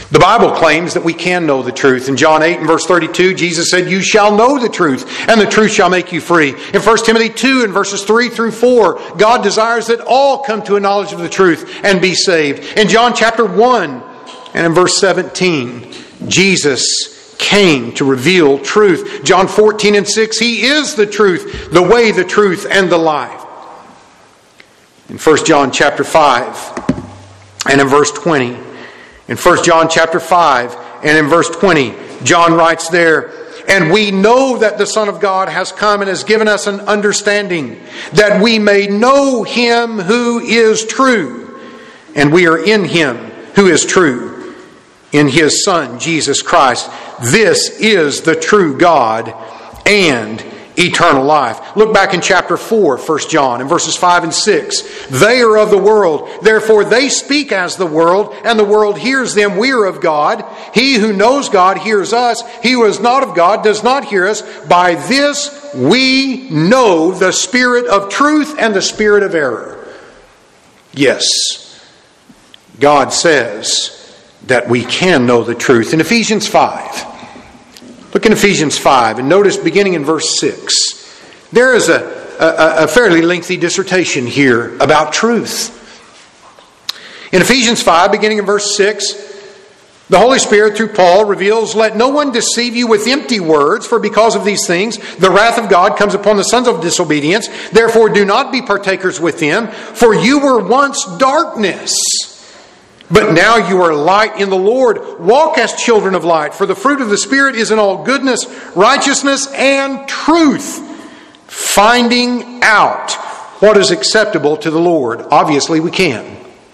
The Bible claims that we can know the truth. In John 8 and verse 32, Jesus said, "You shall know the truth, and the truth shall make you free." In 1 Timothy 2 and verses 3 through 4, God desires that all come to a knowledge of the truth and be saved. In John chapter 1 and in verse 17, Jesus came to reveal truth. John 14 and 6, He is the truth, the way, the truth, and the life. In 1 John chapter 5 and in verse 20, in 1 John chapter 5 and in verse 20, John writes there, "And we know that the Son of God has come and has given us an understanding, that we may know Him who is true. And we are in Him who is true, in His Son, Jesus Christ. This is the true God and eternal life." Look back in chapter 4, 1 John, in verses 5 and 6. "They are of the world, therefore they speak as the world, and the world hears them. We are of God. He who knows God hears us. He who is not of God does not hear us. By this we know the spirit of truth and the spirit of error." Yes, God says that we can know the truth. In Ephesians 5, look in Ephesians 5 and notice beginning in verse 6. There is a fairly lengthy dissertation here about truth. In Ephesians 5, beginning in verse 6, the Holy Spirit through Paul reveals, "Let no one deceive you with empty words, for because of these things the wrath of God comes upon the sons of disobedience. Therefore do not be partakers with them, for you were once darkness. But now you are light in the Lord. Walk as children of light, for the fruit of the Spirit is in all goodness, righteousness, and truth, finding out what is acceptable to the Lord." Obviously we can.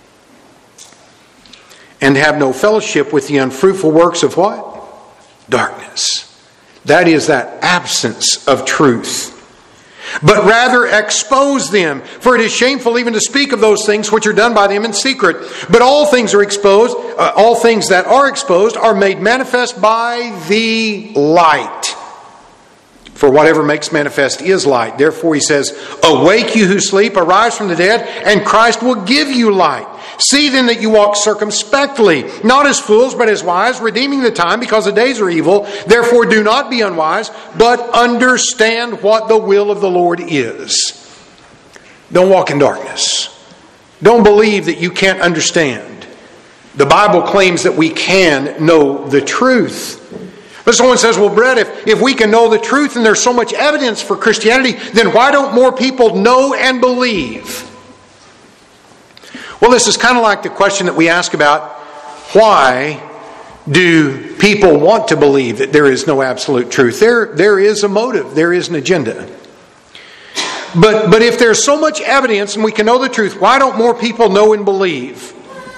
"And have no fellowship with the unfruitful works of" what? Darkness. That is that absence of truth. "But rather expose them, for it is shameful even to speak of those things which are done by them in secret. But all things are exposed, all things that are exposed are made manifest by the light. For whatever makes manifest is light. Therefore," he says, "Awake you who sleep, arise from the dead, and Christ will give you light. See then that you walk circumspectly, not as fools, but as wise, redeeming the time, because the days are evil. Therefore do not be unwise, but understand what the will of the Lord is." Don't walk in darkness. Don't believe that you can't understand. The Bible claims that we can know the truth. But someone says, "Well, Brett, if we can know the truth and there's so much evidence for Christianity, then why don't more people know and believe?" Well, this is kind of like the question that we ask about, why do people want to believe that there is no absolute truth? There is a motive. There is an agenda. But if there's so much evidence and we can know the truth, why don't more people know and believe?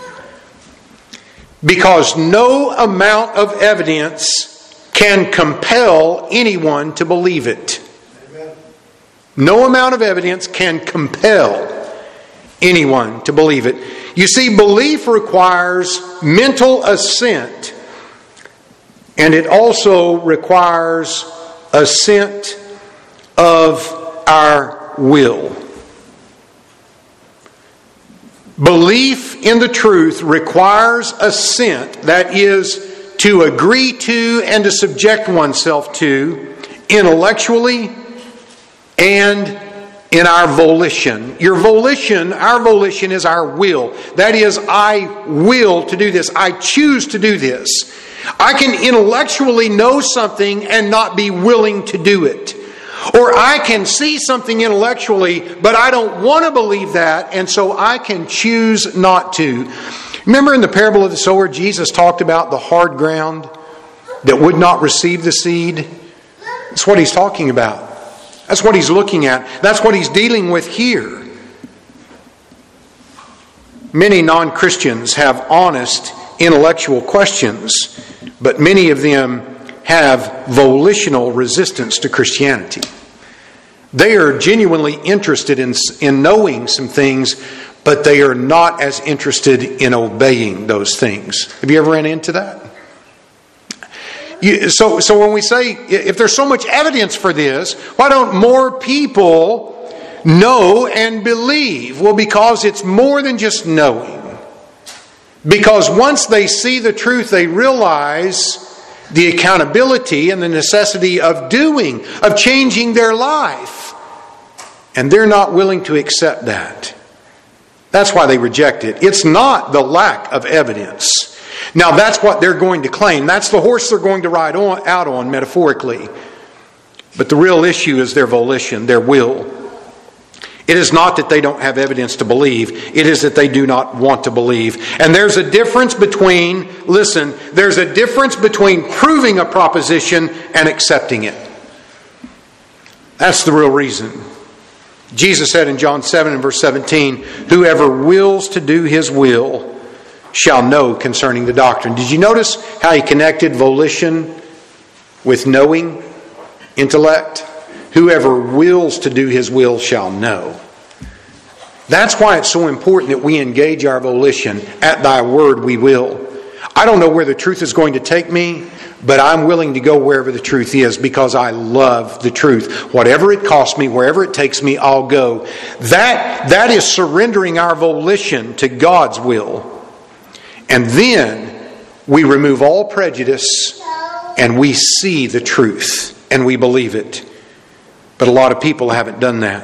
Because no amount of evidence can compel anyone to believe it. No amount of evidence can compel anyone to believe it. You see, belief requires mental assent, and it also requires assent of our will. Belief in the truth requires assent, that is, to agree to and to subject oneself to intellectually and in our volition. Your volition, our volition is our will. That is, I will to do this. I choose to do this. I can intellectually know something and not be willing to do it. Or I can see something intellectually, but I don't want to believe that, and so I can choose not to. Remember in the parable of the sower, Jesus talked about the hard ground that would not receive the seed? That's what He's talking about. That's what He's looking at. That's what He's dealing with here. Many non-Christians have honest intellectual questions, but many of them have volitional resistance to Christianity. They are genuinely interested in knowing some things, but they are not as interested in obeying those things. Have you ever ran into that? So when we say, if there's so much evidence for this, why don't more people know and believe? Well, because it's more than just knowing. Because once they see the truth, they realize the accountability and the necessity of changing their life. And they're not willing to accept that. That's why they reject it. It's not the lack of evidence. Now that's what they're going to claim. That's the horse they're going to ride out on, metaphorically. But the real issue is their volition, their will. It is not that they don't have evidence to believe. It is that they do not want to believe. And there's a difference between proving a proposition and accepting it. That's the real reason. Jesus said in John 7 and verse 17, "Whoever wills to do His will shall know concerning the doctrine." Did you notice how He connected volition with knowing, intellect? Whoever wills to do His will shall know. That's why it's so important that we engage our volition. At Thy word we will. I don't know where the truth is going to take me, but I'm willing to go wherever the truth is because I love the truth. Whatever it costs me, wherever it takes me, I'll go. That is surrendering our volition to God's will. And then we remove all prejudice and we see the truth and we believe it. But a lot of people haven't done that.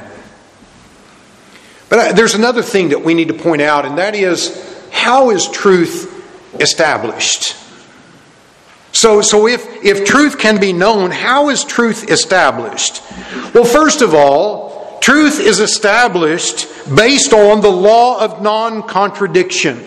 But there's another thing that we need to point out, and that is, how is truth established? So if truth can be known, how is truth established? Well, first of all, truth is established based on the law of non-contradiction.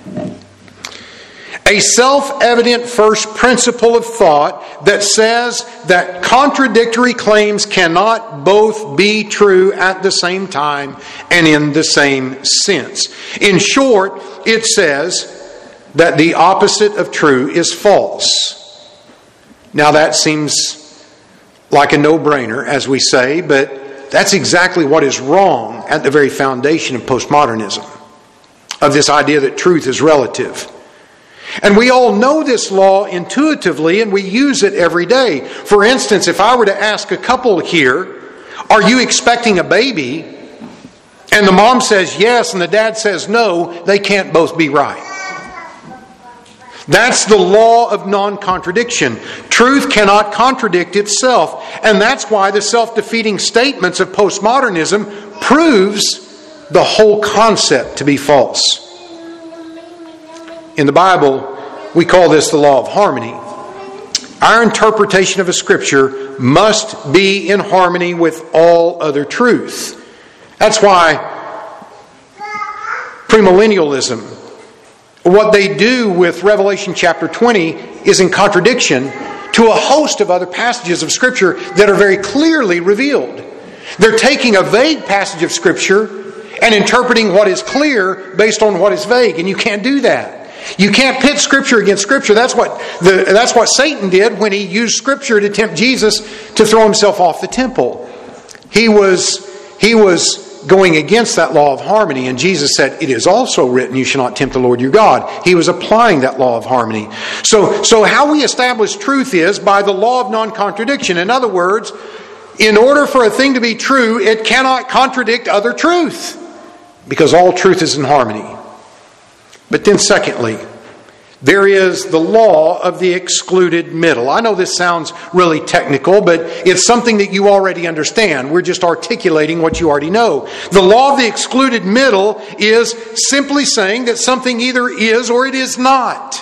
A self-evident first principle of thought that says that contradictory claims cannot both be true at the same time and in the same sense. In short, it says that the opposite of true is false. Now that seems like a no-brainer, as we say, but that's exactly what is wrong at the very foundation of postmodernism, of this idea that truth is relative. And we all know this law intuitively, and we use it every day. For instance, if I were to ask a couple here, "Are you expecting a baby?" and the mom says yes and the dad says no, they can't both be right. That's the law of non-contradiction. Truth cannot contradict itself. And that's why the self-defeating statements of postmodernism proves the whole concept to be false. In the Bible, we call this the law of harmony. Our interpretation of a scripture must be in harmony with all other truth. That's why premillennialism, what they do with Revelation chapter 20, is in contradiction to a host of other passages of Scripture that are very clearly revealed. They're taking a vague passage of Scripture and interpreting what is clear based on what is vague, and you can't do that. You can't pit Scripture against Scripture. That's what Satan did when he used Scripture to tempt Jesus to throw himself off the temple. He was going against that law of harmony, and Jesus said, "It is also written, you shall not tempt the Lord your God." He was applying that law of harmony. So how we establish truth is by the law of non-contradiction. In other words, in order for a thing to be true, it cannot contradict other truth, because all truth is in harmony. But then secondly, there is the law of the excluded middle. I know this sounds really technical, but it's something that you already understand. We're just articulating what you already know. The law of the excluded middle is simply saying that something either is or it is not.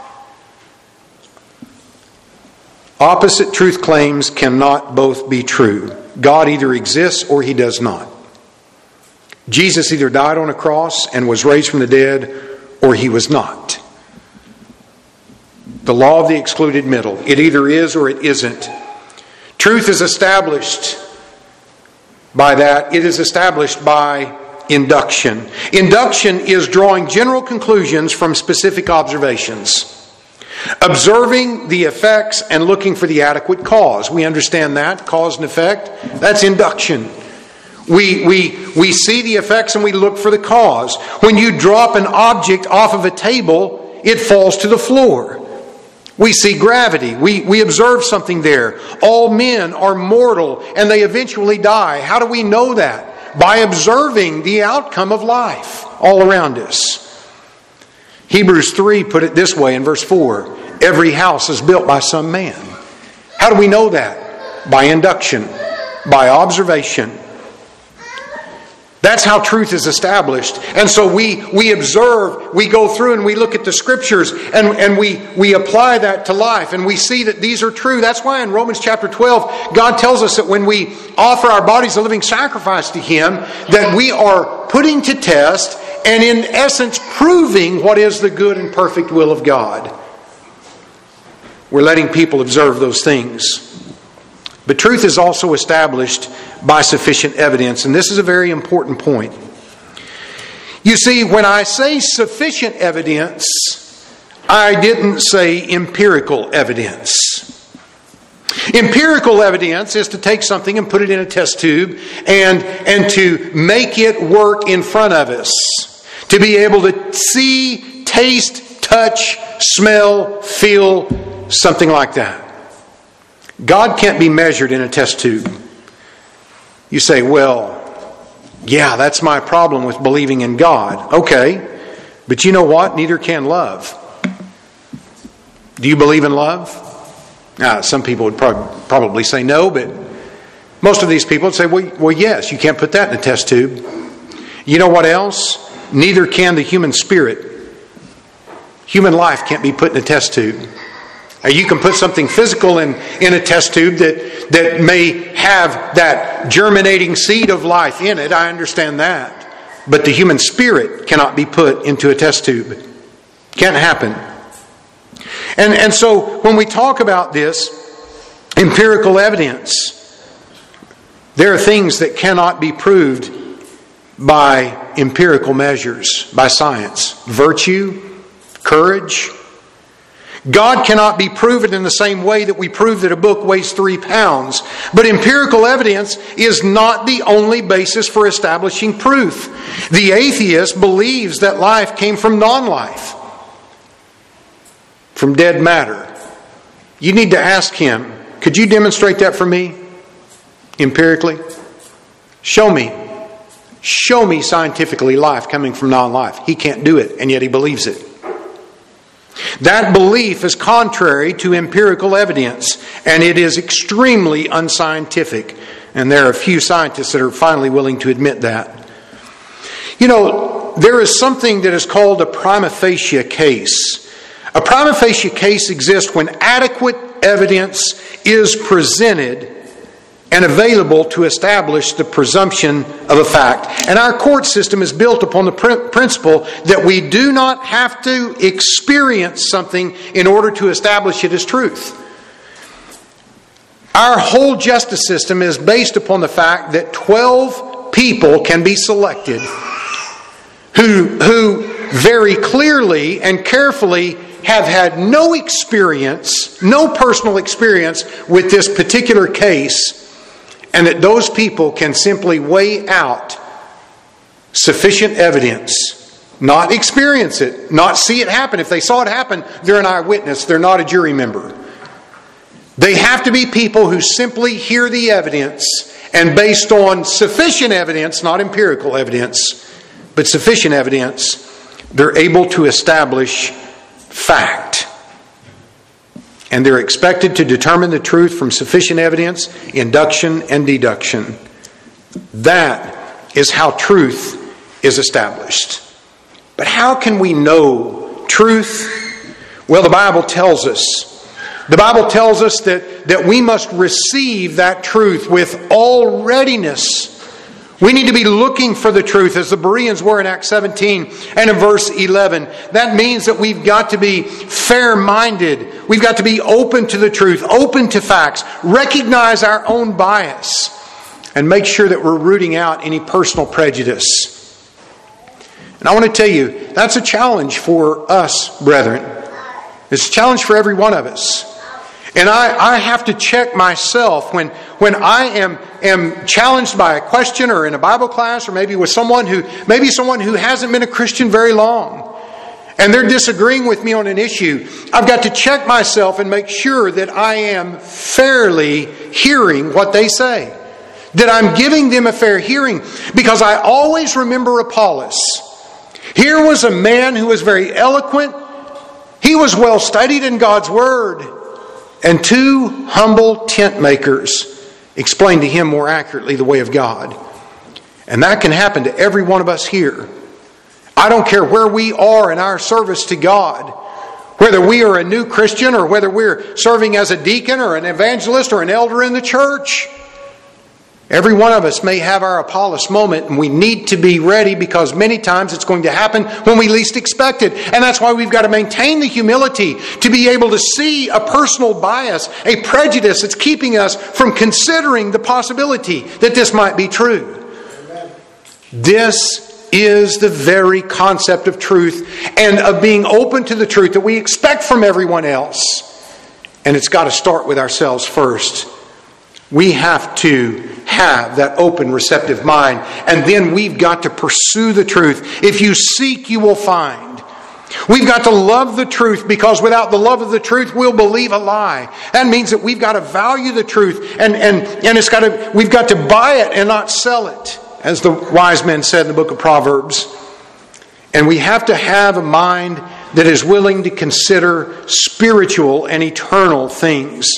Opposite truth claims cannot both be true. God either exists or He does not. Jesus either died on a cross and was raised from the dead, or He was not. The law of the excluded middle. It either is or it isn't. Truth is established by that. It is established by induction. Induction is drawing general conclusions from specific observations. Observing the effects and looking for the adequate cause. We understand that. Cause and effect. That's induction. We see the effects and we look for the cause. When you drop an object off of a table, it falls to the floor. We see gravity. We observe something there. All men are mortal and they eventually die. How do we know that? By observing the outcome of life all around us. Hebrews 3 put it this way in verse 4. Every house is built by some man. How do we know that? By induction, by observation. That's how truth is established. And so we observe, we go through and we look at the Scriptures and we apply that to life. And we see that these are true. That's why in Romans chapter 12, God tells us that when we offer our bodies a living sacrifice to Him, that we are putting to test and in essence proving what is the good and perfect will of God. We're letting people observe those things. But truth is also established by sufficient evidence. And this is a very important point. You see, when I say sufficient evidence, I didn't say empirical evidence. Empirical evidence is to take something and put it in a test tube and to make it work in front of us. To be able to see, taste, touch, smell, feel, something like that. God can't be measured in a test tube. You say, well, yeah, that's my problem with believing in God. Okay, but you know what? Neither can love. Do you believe in love? Some people would probably say no, but most of these people would say, well, yes, you can't put that in a test tube. You know what else? Neither can the human spirit. Human life can't be put in a test tube. You can put something physical in a test tube that may have that germinating seed of life in it. I understand that. But the human spirit cannot be put into a test tube. Can't happen. And so when we talk about this empirical evidence, there are things that cannot be proved by empirical measures, by science. Virtue, courage. God cannot be proven in the same way that we prove that a book weighs 3 pounds. But empirical evidence is not the only basis for establishing proof. The atheist believes that life came from non-life, from dead matter. You need to ask him, could you demonstrate that for me? Empirically? Show me. Show me scientifically life coming from non-life. He can't do it, and yet he believes it. That belief is contrary to empirical evidence, and it is extremely unscientific. And there are a few scientists that are finally willing to admit that. You know, there is something that is called a prima facie case. A prima facie case exists when adequate evidence is presented and available to establish the presumption of a fact. And our court system is built upon the principle that we do not have to experience something in order to establish it as truth. Our whole justice system is based upon the fact that 12 people can be selected who very clearly and carefully have had no experience, no personal experience with this particular case, and that those people can simply weigh out sufficient evidence, not experience it, not see it happen. If they saw it happen, they're an eyewitness. They're not a jury member. They have to be people who simply hear the evidence and based on sufficient evidence, not empirical evidence, but sufficient evidence, they're able to establish fact. And they're expected to determine the truth from sufficient evidence, induction, and deduction. That is how truth is established. But how can we know truth? Well, the Bible tells us. The Bible tells us that we must receive that truth with all readiness. We need to be looking for the truth as the Bereans were in Acts 17 and in verse 11. That means that we've got to be fair-minded. We've got to be open to the truth, open to facts, recognize our own bias, and make sure that we're rooting out any personal prejudice. And I want to tell you, that's a challenge for us, brethren. It's a challenge for every one of us. And I have to check myself when I am challenged by a question or in a Bible class or maybe with someone who hasn't been a Christian very long and they're disagreeing with me on an issue. I've got to check myself and make sure that I am fairly hearing what they say. That I'm giving them a fair hearing. Because I always remember Apollos. Here was a man who was very eloquent. He was well studied in God's Word. And two humble tent makers explained to him more accurately the way of God. And that can happen to every one of us here. I don't care where we are in our service to God, whether we are a new Christian or whether we're serving as a deacon or an evangelist or an elder in the church. Every one of us may have our Apollos moment, and we need to be ready because many times it's going to happen when we least expect it. And that's why we've got to maintain the humility to be able to see a personal bias, a prejudice that's keeping us from considering the possibility that this might be true. Amen. This is the very concept of truth and of being open to the truth that we expect from everyone else. And it's got to start with ourselves first. We have to have that open, receptive mind. And then we've got to pursue the truth. If you seek, you will find. We've got to love the truth, because without the love of the truth, we'll believe a lie. That means that we've got to value the truth, and we've got to buy it and not sell it, as the wise men said in the book of Proverbs. And we have to have a mind that is willing to consider spiritual and eternal things.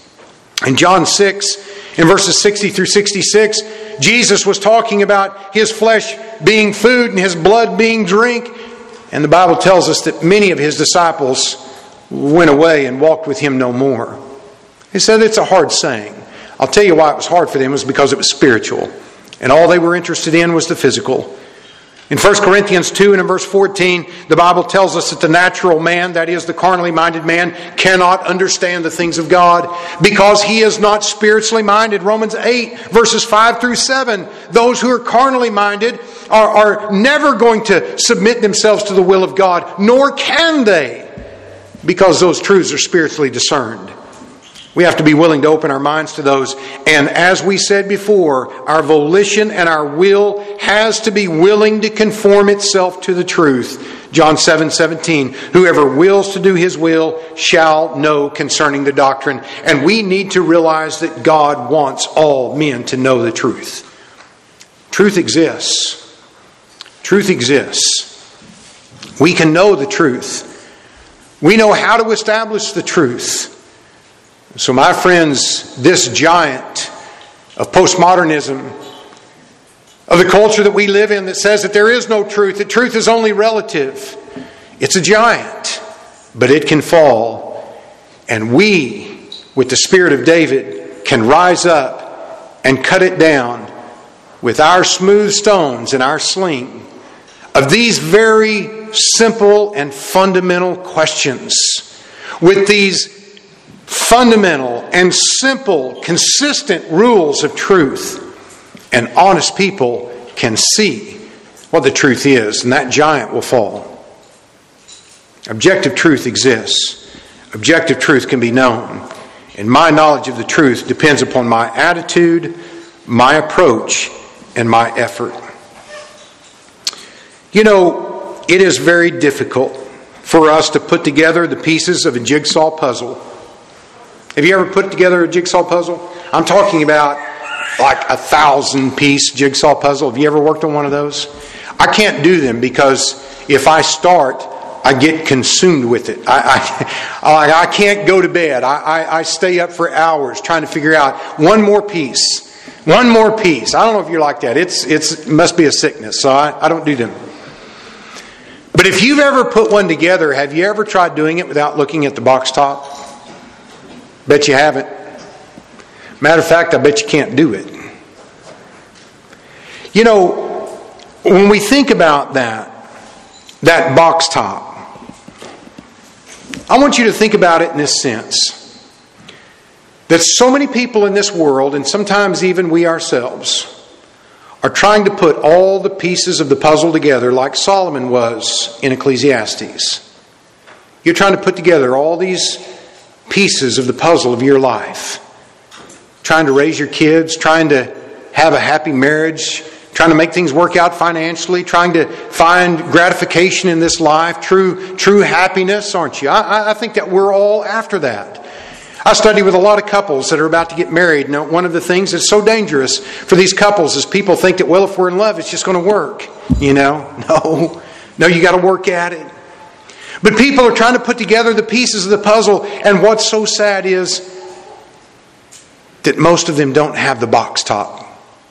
In John 6, in verses 60 through 66, Jesus was talking about His flesh being food and His blood being drink. And the Bible tells us that many of His disciples went away and walked with Him no more. He said it's a hard saying. I'll tell you why it was hard for them. It was because it was spiritual. And all they were interested in was the physical. In 1 Corinthians 2 and in verse 14, the Bible tells us that the natural man, that is the carnally minded man, cannot understand the things of God because he is not spiritually minded. Romans 8 verses 5 through 7. Those who are carnally minded are never going to submit themselves to the will of God, nor can they, because those truths are spiritually discerned. We have to be willing to open our minds to those. And as we said before, our volition and our will has to be willing to conform itself to the truth. John 7:17, whoever wills to do his will shall know concerning the doctrine. And we need to realize that God wants all men to know the truth. Truth exists. Truth exists. We can know the truth. We know how to establish the truth. So my friends, this giant of postmodernism, of the culture that we live in that says that there is no truth, that truth is only relative, it's a giant, but it can fall. And we, with the Spirit of David, can rise up and cut it down with our smooth stones and our sling of these very simple and fundamental questions, with these fundamental and simple, consistent rules of truth. And honest people can see what the truth is, and that giant will fall. Objective truth exists. Objective truth can be known. And my knowledge of the truth depends upon my attitude, my approach, and my effort. You know, it is very difficult for us to put together the pieces of a jigsaw puzzle. Have you ever put together a jigsaw puzzle? I'm talking about like 1,000-piece jigsaw puzzle. Have you ever worked on one of those? I can't do them because if I start, I get consumed with it. I can't go to bed. I stay up for hours trying to figure out one more piece. One more piece. I don't know if you're like that. It must be a sickness, so I don't do them. But if you've ever put one together, have you ever tried doing it without looking at the box top? Bet you haven't. Matter of fact, I bet you can't do it. You know, when we think about that box top, I want you to think about it in this sense. That so many people in this world, and sometimes even we ourselves, are trying to put all the pieces of the puzzle together like Solomon was in Ecclesiastes. You're trying to put together all these pieces of the puzzle of your life. Trying to raise your kids, trying to have a happy marriage, trying to make things work out financially, trying to find gratification in this life, true happiness, aren't you? I think that we're all after that. I study with a lot of couples that are about to get married. Now, one of the things that's so dangerous for these couples is people think that, well, if we're in love, it's just going to work. You know? No, you got to work at it. But people are trying to put together the pieces of the puzzle, and what's so sad is that most of them don't have the box top.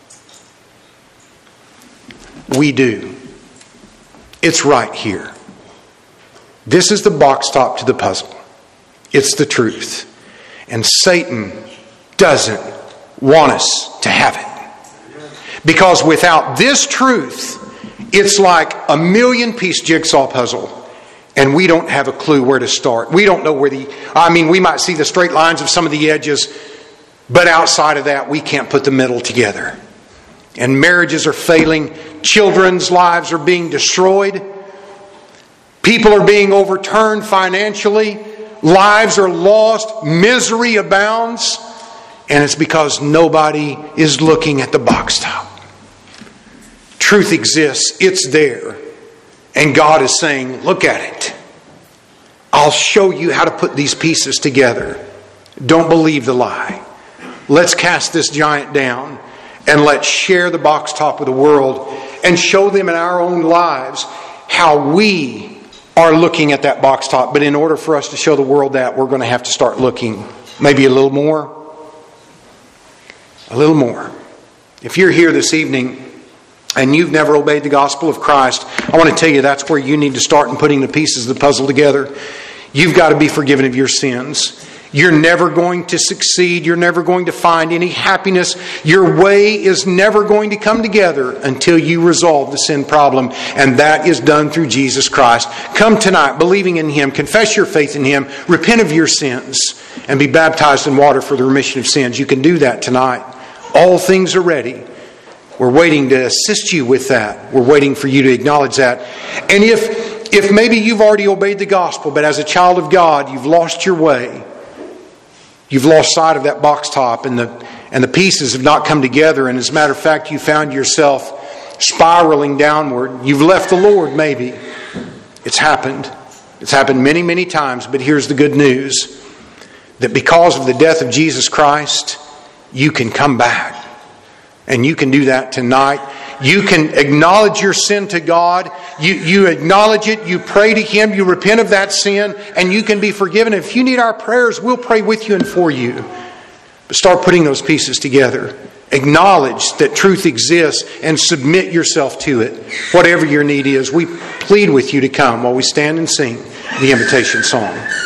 We do. It's right here. This is the box top to the puzzle. It's the truth. And Satan doesn't want us to have it. Because without this truth, it's like a 1,000,000-piece jigsaw puzzle. And we don't have a clue where to start. We don't know where we might see the straight lines of some of the edges, but outside of that, we can't put the middle together. And marriages are failing. Children's lives are being destroyed. People are being overturned financially. Lives are lost. Misery abounds. And it's because nobody is looking at the box top. Truth exists. It's there. And God is saying, look at it. I'll show you how to put these pieces together. Don't believe the lie. Let's cast this giant down and let's share the box top with the world and show them in our own lives how we are looking at that box top. But in order for us to show the world that, we're going to have to start looking maybe a little more. A little more. If you're here this evening and you've never obeyed the gospel of Christ, I want to tell you that's where you need to start in putting the pieces of the puzzle together. You've got to be forgiven of your sins. You're never going to succeed. You're never going to find any happiness. Your way is never going to come together until you resolve the sin problem. And that is done through Jesus Christ. Come tonight believing in Him. Confess your faith in Him. Repent of your sins. And be baptized in water for the remission of sins. You can do that tonight. All things are ready. We're waiting to assist you with that. We're waiting for you to acknowledge that. And if maybe you've already obeyed the gospel, but as a child of God, you've lost your way. You've lost sight of that box top and the pieces have not come together. And as a matter of fact, you found yourself spiraling downward. You've left the Lord maybe. It's happened. It's happened many, many times. But here's the good news. That because of the death of Jesus Christ, you can come back. And you can do that tonight. You can acknowledge your sin to God. You acknowledge it. You pray to Him. You repent of that sin. And you can be forgiven. If you need our prayers, we'll pray with you and for you. But start putting those pieces together. Acknowledge that truth exists and submit yourself to it. Whatever your need is, we plead with you to come while we stand and sing the invitation song.